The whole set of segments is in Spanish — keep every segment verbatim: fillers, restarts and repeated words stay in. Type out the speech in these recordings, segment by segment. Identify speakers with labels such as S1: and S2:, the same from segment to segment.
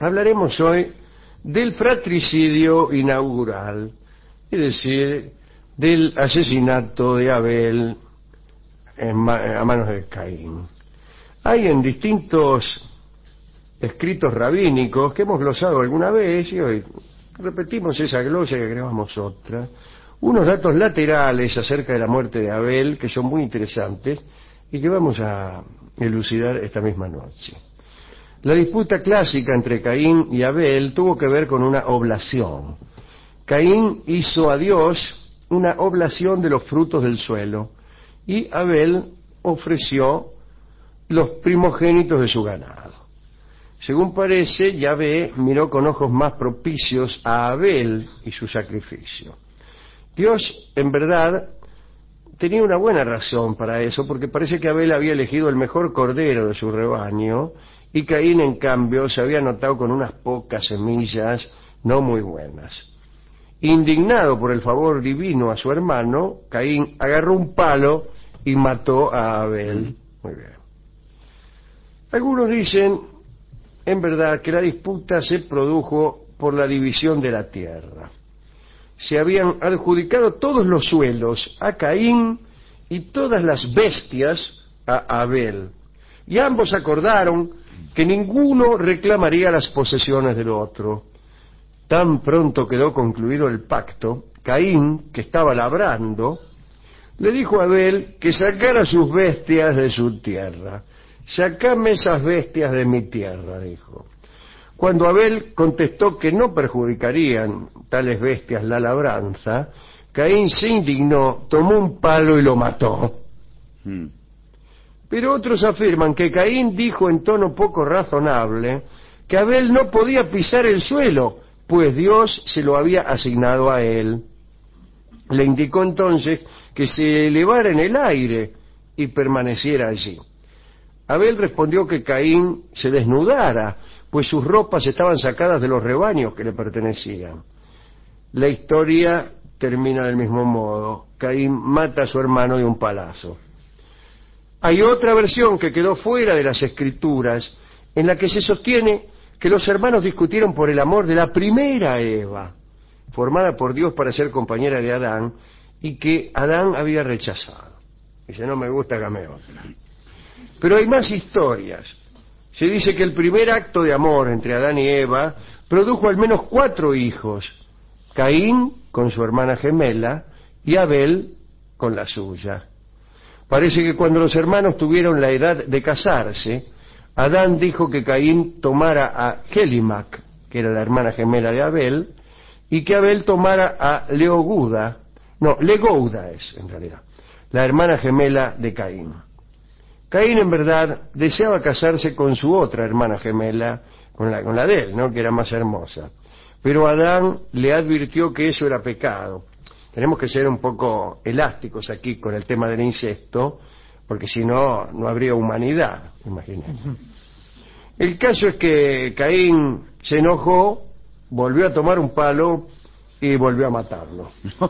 S1: hablaremos hoy del fratricidio inaugural, es decir, del asesinato de Abel en ma- a manos de Caín. Hay en distintos escritos rabínicos que hemos glosado alguna vez y hoy repetimos esa glosa y agregamos otra, unos datos laterales acerca de la muerte de Abel que son muy interesantes y que vamos a elucidar esta misma noche. La disputa clásica entre Caín y Abel tuvo que ver con una oblación. Caín hizo a Dios una oblación de los frutos del suelo y Abel ofreció los primogénitos de su ganado. Según parece, Yahvé miró con ojos más propicios a Abel y su sacrificio. Dios, en verdad, tenía una buena razón para eso, porque parece que Abel había elegido el mejor cordero de su rebaño y Caín, en cambio, se había notado con unas pocas semillas no muy buenas. Indignado por el favor divino a su hermano, Caín agarró un palo y mató a Abel. Muy bien. Algunos dicen, en verdad, que la disputa se produjo por la división de la tierra. Se habían adjudicado todos los suelos a Caín y todas las bestias a Abel. Y ambos acordaron que ninguno reclamaría las posesiones del otro. Tan pronto quedó concluido el pacto, Caín, que estaba labrando, le dijo a Abel que sacara sus bestias de su tierra. «Sacame esas bestias de mi tierra», dijo. Cuando Abel contestó que no perjudicarían tales bestias la labranza, Caín se indignó, tomó un palo y lo mató. Hmm. Pero otros afirman que Caín dijo en tono poco razonable que Abel no podía pisar el suelo, pues Dios se lo había asignado a él. Le indicó entonces que se elevara en el aire y permaneciera allí. Abel respondió que Caín se desnudara, pues sus ropas estaban sacadas de los rebaños que le pertenecían. La historia termina del mismo modo. Caín mata a su hermano de un palazo. Hay otra versión que quedó fuera de las Escrituras, en la que se sostiene que los hermanos discutieron por el amor de la primera Eva, formada por Dios para ser compañera de Adán, y que Adán había rechazado. Dice, no me gusta, dame otra. Pero hay más historias. Se dice que el primer acto de amor entre Adán y Eva produjo al menos cuatro hijos: Caín con su hermana gemela y Abel con la suya. Parece que cuando los hermanos tuvieron la edad de casarse, Adán dijo que Caín tomara a Gelimac, que era la hermana gemela de Abel, y que Abel tomara a Leoguda, no, Legouda es en realidad, la hermana gemela de Caín. Caín en verdad deseaba casarse con su otra hermana gemela, con la, con la de él, ¿no?, que era más hermosa. Pero Adán le advirtió que eso era pecado. Tenemos que ser un poco elásticos aquí con el tema del incesto, porque si no, no habría humanidad, imagínense. El caso es que Caín se enojó, volvió a tomar un palo y volvió a matarlo.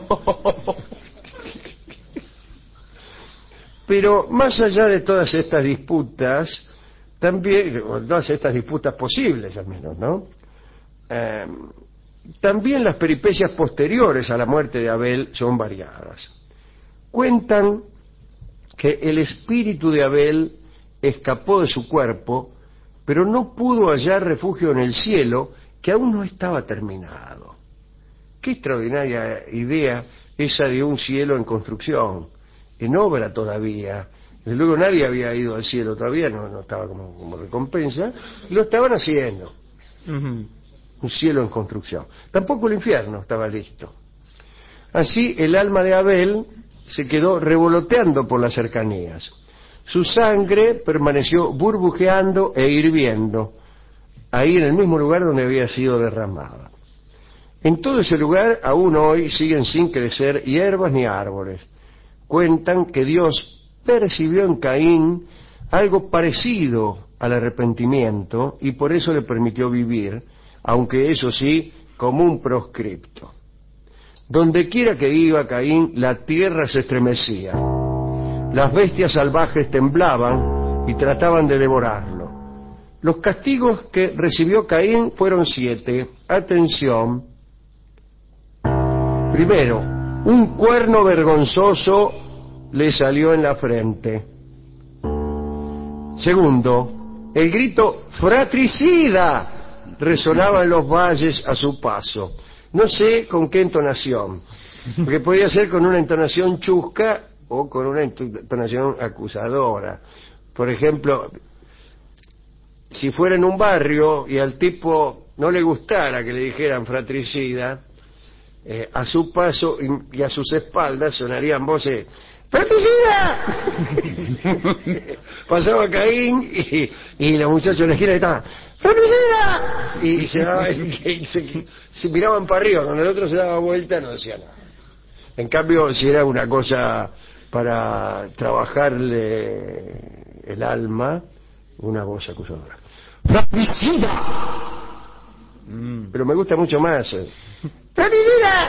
S1: Pero más allá de todas estas disputas, también, todas estas disputas posibles al menos, ¿no? Eh, también las peripecias posteriores a la muerte de Abel son variadas. Cuentan que el espíritu de Abel escapó de su cuerpo, pero no pudo hallar refugio en el cielo, que aún no estaba terminado. Qué extraordinaria idea esa de un cielo en construcción, en obra todavía. Desde luego nadie había ido al cielo todavía, no, no estaba como, como recompensa, y lo estaban haciendo. Uh-huh. Un cielo en construcción. Tampoco el infierno estaba listo. Así el alma de Abel se quedó revoloteando por las cercanías. Su sangre permaneció burbujeando e hirviendo, ahí en el mismo lugar donde había sido derramada. En todo ese lugar aún hoy siguen sin crecer hierbas ni árboles. Cuentan que Dios percibió en Caín algo parecido al arrepentimiento y por eso le permitió vivir, aunque eso sí, como un proscripto. Donde quiera que iba Caín, la tierra se estremecía. Las bestias salvajes temblaban y trataban de devorarlo. Los castigos que recibió Caín fueron siete. Atención. Primero, un cuerno vergonzoso le salió en la frente. Segundo, el grito fratricida resonaba en los valles a su paso. No sé con qué entonación, porque podía ser con una entonación chusca o con una entonación acusadora. Por ejemplo, si fuera en un barrio y al tipo no le gustara que le dijeran fratricida, eh, a su paso y, y a sus espaldas sonarían voces: ¡fratricida! Pasaba Caín y, y los muchachos de la esquina estaban: ¡fratricida! Y, y, se, daba, y se, se miraban para arriba. Cuando el otro se daba vuelta no decía nada. En cambio, si era una cosa para trabajarle el alma, una voz acusadora: ¡fratricida! Mm. Pero me gusta mucho más. ¡Fratricida!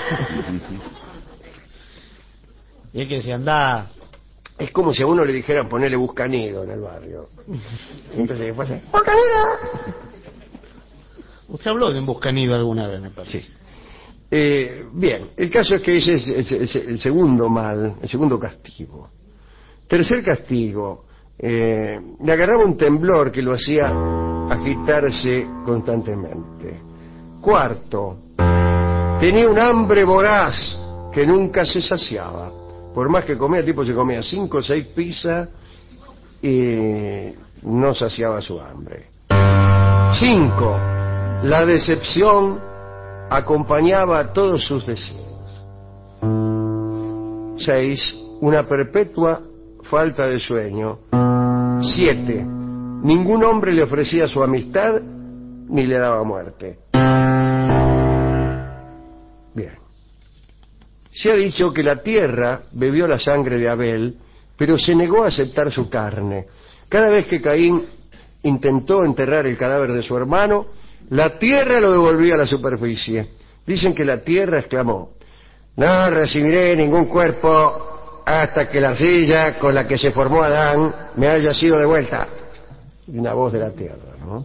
S2: Y es que si anda...
S1: Es como si a uno le dijeran ponerle Buscanido en el barrio. Entonces después hace ¡Buscanido!
S2: Usted habló de un Buscanido alguna vez, me parece.
S1: Sí. Eh, bien, el caso es que ese es, es, es el segundo mal, el segundo castigo. Tercer castigo, eh, le agarraba un temblor que lo hacía agitarse constantemente. Cuarto, tenía un hambre voraz que nunca se saciaba. Por más que comía, el tipo se comía cinco o seis pizzas y no saciaba su hambre. Cinco, la decepción acompañaba todos sus deseos. Seis, una perpetua falta de sueño. Siete, ningún hombre le ofrecía su amistad ni le daba muerte. Bien. Se ha dicho que la tierra bebió la sangre de Abel, pero se negó a aceptar su carne. Cada vez que Caín intentó enterrar el cadáver de su hermano, la tierra lo devolvía a la superficie. Dicen que la tierra exclamó: no recibiré ningún cuerpo hasta que la arcilla con la que se formó Adán me haya sido devuelta. Y una voz de la tierra, ¿no?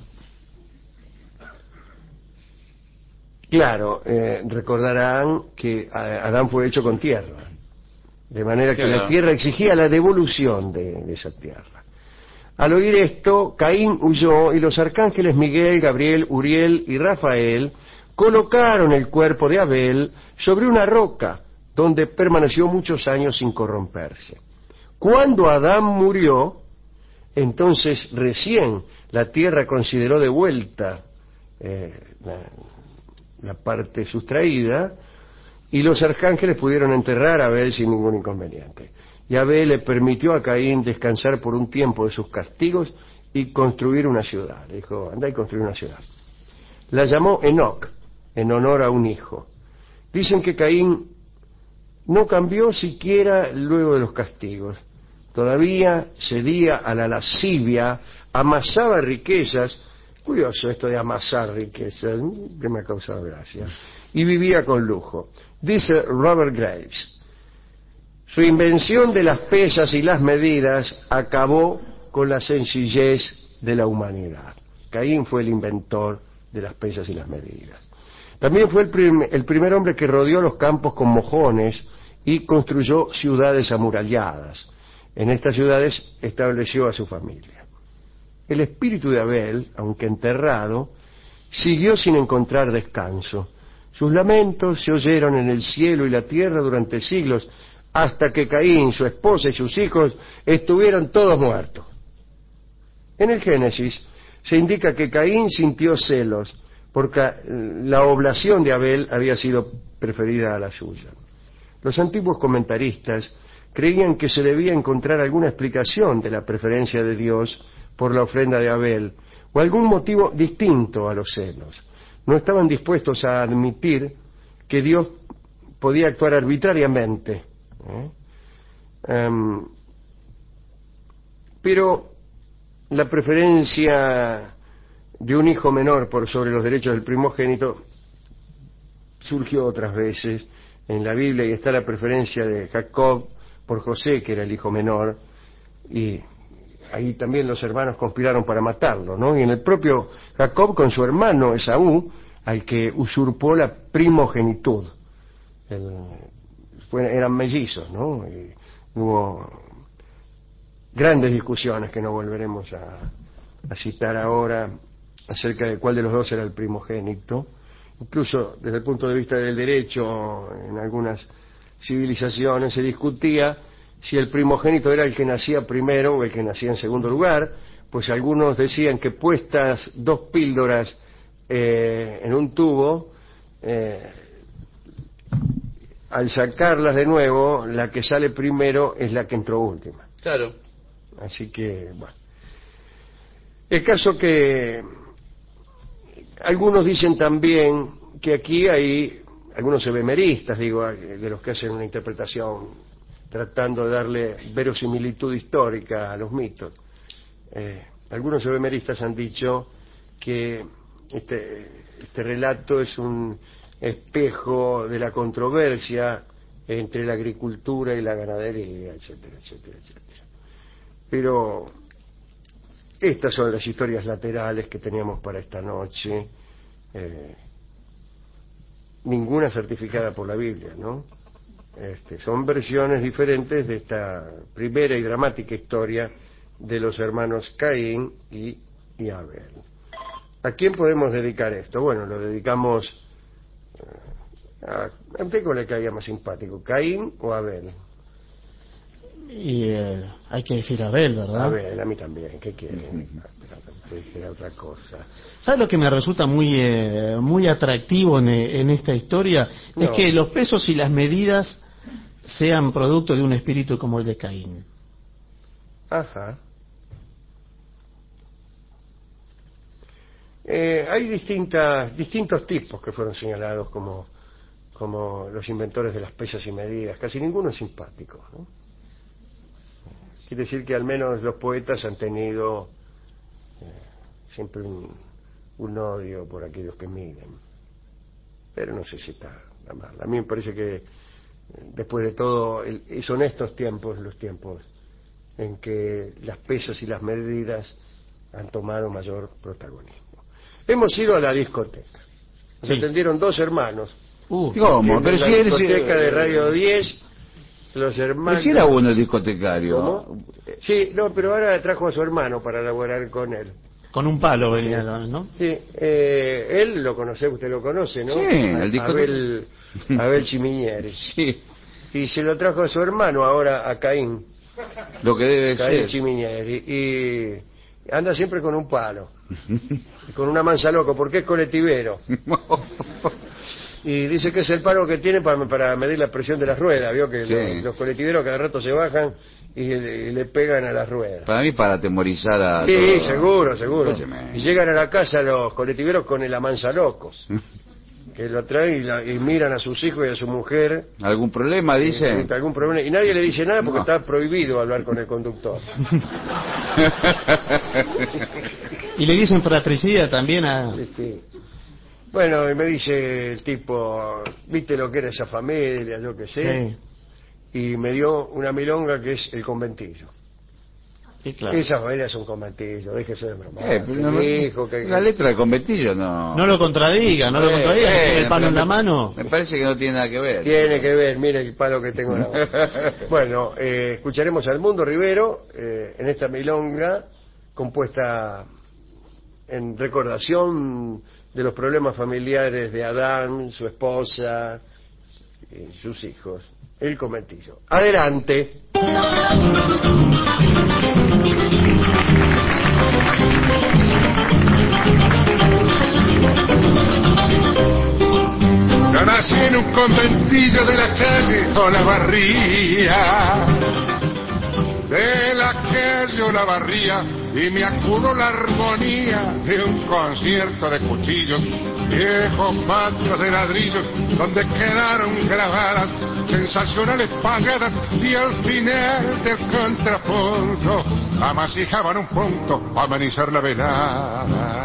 S1: Claro, eh, recordarán que Adán fue hecho con tierra, de manera que la tierra exigía la devolución de, de esa tierra. Al oír esto, Caín huyó y los arcángeles Miguel, Gabriel, Uriel y Rafael colocaron el cuerpo de Abel sobre una roca, donde permaneció muchos años sin corromperse. Cuando Adán murió, entonces recién la tierra consideró de vuelta eh, la, la parte sustraída, y los arcángeles pudieron enterrar a Abel sin ningún inconveniente. Y Abel le permitió a Caín descansar por un tiempo de sus castigos y construir una ciudad. Le dijo: anda y construir una ciudad. La llamó Enoc, en honor a un hijo. Dicen que Caín no cambió siquiera luego de los castigos. Todavía cedía a la lascivia, amasaba riquezas. Curioso esto de amasar riquezas, que me ha causado gracia. Y vivía con lujo. Dice Robert Graves: su invención de las pesas y las medidas acabó con la sencillez de la humanidad. Caín fue el inventor de las pesas y las medidas. También fue el, prim el primer hombre que rodeó los campos con mojones y construyó ciudades amuralladas. En estas ciudades estableció a su familia. El espíritu de Abel, aunque enterrado, siguió sin encontrar descanso. Sus lamentos se oyeron en el cielo y la tierra durante siglos, hasta que Caín, su esposa y sus hijos estuvieron todos muertos. En el Génesis se indica que Caín sintió celos, porque la oblación de Abel había sido preferida a la suya. Los antiguos comentaristas creían que se debía encontrar alguna explicación de la preferencia de Dios por la ofrenda de Abel, o algún motivo distinto a los celos. No estaban dispuestos a admitir que Dios podía actuar arbitrariamente. ¿eh? Um, pero la preferencia de un hijo menor por sobre los derechos del primogénito surgió otras veces en la Biblia, y está la preferencia de Jacob por José, que era el hijo menor, y ahí también los hermanos conspiraron para matarlo, ¿no? Y en el propio Jacob con su hermano Esaú, al que usurpó la primogenitud. El, fue, eran mellizos, ¿no? Y hubo grandes discusiones que no volveremos a, a citar ahora acerca de cuál de los dos era el primogénito. Incluso desde el punto de vista del derecho, en algunas civilizaciones se discutía si el primogénito era el que nacía primero o el que nacía en segundo lugar, pues algunos decían que puestas dos píldoras eh, en un tubo, eh, al sacarlas de nuevo, la que sale primero es la que entró última.
S2: Claro.
S1: Así que, bueno. El caso que algunos dicen también que aquí hay algunos ebemeristas, digo, de los que hacen una interpretación tratando de darle verosimilitud histórica a los mitos. Eh, algunos ebemeristas han dicho que este, este relato es un espejo de la controversia entre la agricultura y la ganadería, etcétera, etcétera, etcétera. Pero estas son las historias laterales que teníamos para esta noche. Eh, ninguna certificada por la Biblia, ¿no? Este, son versiones diferentes de esta primera y dramática historia de los hermanos Caín y, y Abel. ¿A quién podemos dedicar esto? Bueno, lo dedicamos a, a usted, ¿cuál le caía más simpático, Caín o Abel?
S2: Y eh, hay que decir Abel, ¿verdad?
S1: Abel, a mí también, ¿qué quiere? Te dijera otra cosa.
S2: ¿Sabes lo que me resulta muy eh, muy atractivo en, en esta historia?
S1: No.
S2: Es que los pesos y las medidas sean producto de un espíritu como el de Caín.
S1: Ajá. Eh, hay distintas, distintos tipos que fueron señalados como, como los inventores de las pesas y medidas. Casi ninguno es simpático, ¿no? Quiere decir que al menos los poetas han tenido eh, siempre un, un odio por aquellos que miden. Pero no sé si está, está mal. A mí me parece que eh, después de todo el, son estos tiempos los tiempos en que las pesas y las medidas han tomado mayor protagonismo. Hemos ido a la discoteca. Nos
S2: Sí.
S1: atendieron dos hermanos.
S2: Uh,
S3: ¿Cómo?
S1: En
S3: Pero
S1: la
S3: si eres...
S1: discoteca de Radio diez, los hermanos...
S3: Pero si era bueno el discotecario.
S1: ¿Cómo? Sí, no, pero ahora trajo a su hermano para laborar con él.
S2: con un palo venía, ¿no?
S1: Sí, eh, él lo conoce, usted lo conoce, ¿no?
S3: Sí, el discoteca.
S1: Abel, Abel Chimiñeri.
S3: Sí,
S1: Y se lo trajo a su hermano ahora, a Caín.
S3: lo que debe
S1: Caín
S3: ser.
S1: Chimiñeri. Y anda siempre con un palo. Con una mansa loco, porque es colectivero. Y dice que es el palo que tiene para, para medir la presión de las ruedas. Vio que
S3: Sí.
S1: los, los colectiveros cada rato se bajan y le, y le pegan a las ruedas.
S3: Para mí, para atemorizar a...
S1: Sí,
S3: todo-
S1: seguro, seguro.
S3: Escúcheme.
S1: Y llegan a la casa los colectiveros con el amansa locos, que lo traen y, la- y miran a sus hijos y a su mujer.
S3: ¿Algún problema, dice?
S1: Y, algún problema, y nadie le dice nada porque
S3: No.
S1: está prohibido hablar con el conductor.
S2: Y le dicen fratricida también a...
S1: Sí, sí. Bueno, y me dice el tipo, ¿viste lo que era esa familia? Yo qué sé.
S2: Sí,
S1: Y me dio una milonga que es el conventillo.
S2: sí, claro.
S1: Esa familia es un conventillo, déjese de bromar.
S3: Eh, pero no-
S1: Hijo, que-
S3: La letra del conventillo no...
S2: No lo contradiga, no lo
S1: Eh,
S2: contradiga, que
S3: Eh,
S2: tiene el palo
S3: pero
S2: en la
S3: me-
S2: mano.
S3: Me parece que no tiene nada que ver.
S1: Tiene que ver, mire el palo que tengo en la boca. Bueno, eh, escucharemos al Mundo Rivero eh, en esta milonga compuesta en recordación de los problemas familiares de Adán, su esposa y sus hijos. El conventillo. Adelante.
S4: Yo nací en un conventillo de la calle Olavarría, de la calle Olavarría, y me acudo la armonía de un concierto de cuchillos, viejos patios de ladrillos, donde quedaron grabadas sensacionales pagadas, y al final del contrapunto amasijaban un punto para amenizar la velada.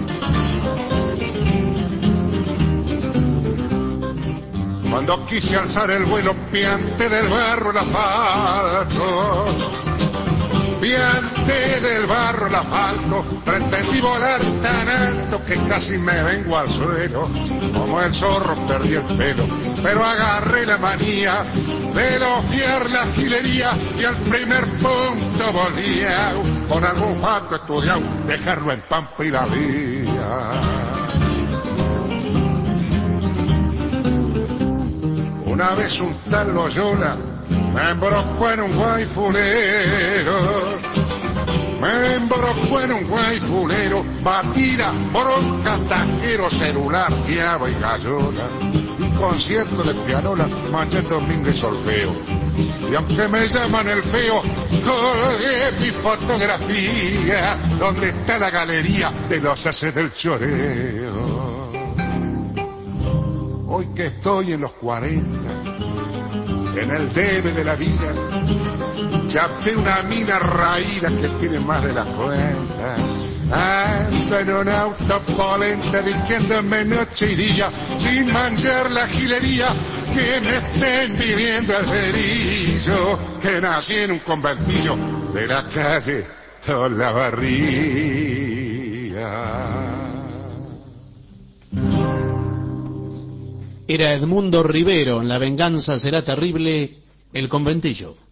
S4: Cuando quise alzar el vuelo piante del barro el asfalto, piante del barro el asfalto, pretendí volar tan alto que casi me vengo al suelo, como el zorro perdí el pelo, pero agarré la manía de lofiar la gilería y al primer punto volvía, con algún fato estudiado, dejarlo en Pampa y la vía. Una vez un tal Loyola me embrocó en un guayfulero, me embrocó en un guayfulero, batida, bronca, taquero, celular, guiaba y gallola, un concierto de pianola, Manuel Domínguez solfeo. Y aunque me llaman el feo, colgué mi fotografía, donde está la galería de los haces del choreo. Hoy que estoy en los cuarenta, en el debe de la vida, chapé una mina raída que tiene más de la cuenta. Ando en un auto polenta diciéndome noche y día, sin manchar la gilería, que me estén viviendo el cerillo, que nací en un conventillo de la calle Olavarría.
S2: Era Edmundo Rivero en La venganza será terrible, El conventillo.